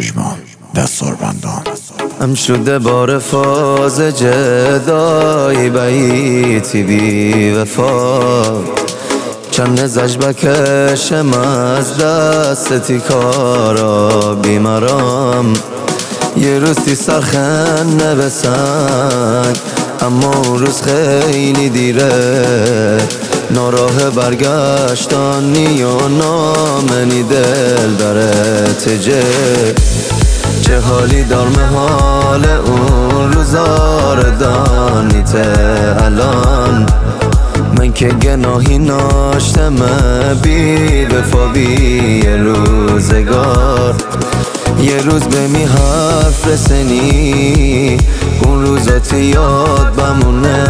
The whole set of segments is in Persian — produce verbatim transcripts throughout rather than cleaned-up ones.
پژمان دستاربندان. هم شده بار فاز جدایی بیتی بی وفا، چند نزش بکشم از دستی کارا بیمارم. یه روزی سرخنه به سنگ، اما اون روز خیلی دیره. ناراه برگشتانی و نامنی دل داره تجه. چه حالی دار محال اون روزا رو دانیته الان. من که گناهی ناشتم بی وفا بی روزگار. یه روز به می حرف رسنی، اون روزات یاد بمونه.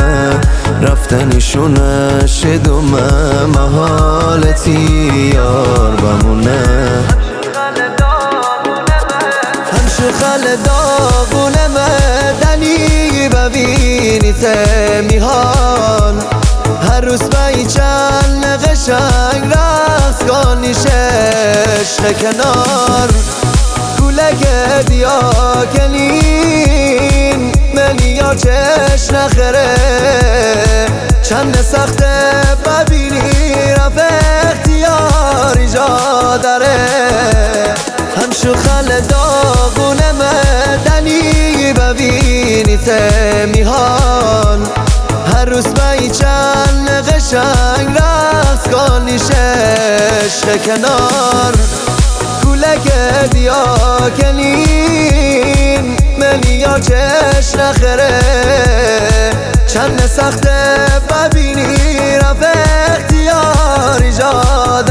رفتنشونه شدومه محالتی یار بمونه. همشو خل داغونه مدنی ببینی تمیهان. هر روز بایی چند قشنگ رقص کنی عشق کنار. کولک دیا کلین ملیار چش نخره. چند سخته ببینی رفت اختیاری جا داره. همشو خل داغونه مدنی ببینی تمیهان. هر روز بایی چند قشنگ رقص کنی عشق کنار. کولک دیا کلین ملیار چش نخره. چند سخته ببینی رفت اختیاری جا